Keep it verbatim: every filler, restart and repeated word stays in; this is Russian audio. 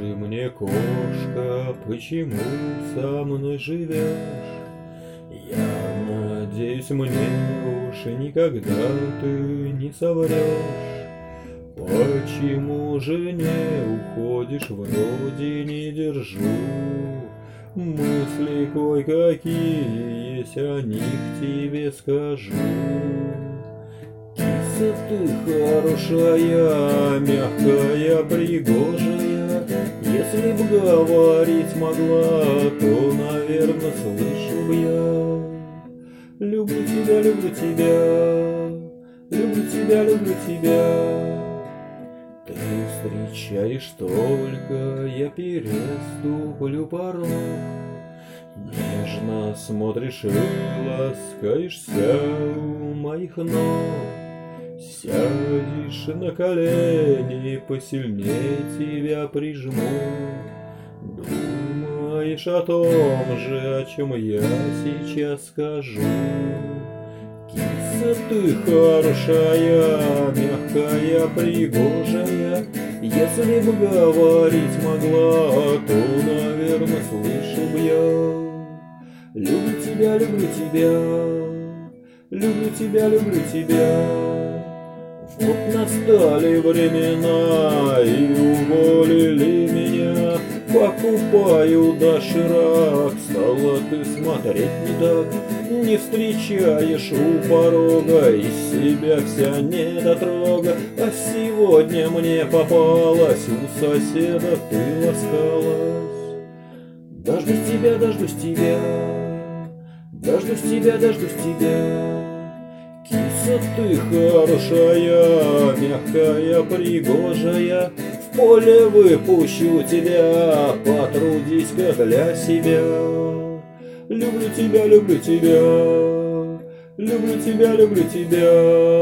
Скажи мне, кошка, почему со мной живешь? Я надеюсь, мне уж никогда ты не соврешь. Почему же не уходишь, вроде не держу? Мысли кое-какие есть, о них тебе скажу. Киса, ты хорошая, мягкая, пригожая. Если б говорить могла, то, наверное, слышал б я. Люблю тебя, люблю тебя, люблю тебя, люблю тебя. Ты встречаешь только, я переступлю порог. Нежно смотришь и ласкаешься у моих ног. Сядешь на колени, посильнее тебя прижму. Думаешь о том же, о чем я сейчас скажу. Киса, ты хорошая, мягкая, пригожая. Если б говорить могла, то, наверное, слышал б я. Люблю тебя, люблю тебя, люблю тебя, люблю тебя. Вот настали времена и уволили меня. Покупаю доширак, стала ты смотреть не так. Не встречаешь у порога, из себя вся недотрога. А сегодня мне попалась, у соседа ты ласкалась. Дождусь тебя, дождусь тебя, дождусь тебя, дождусь тебя. Киса, ты хорошая, мягкая, пригожая. В поле выпущу тебя, потрудись-ка для себя. Люблю тебя, люблю тебя, люблю тебя, люблю тебя.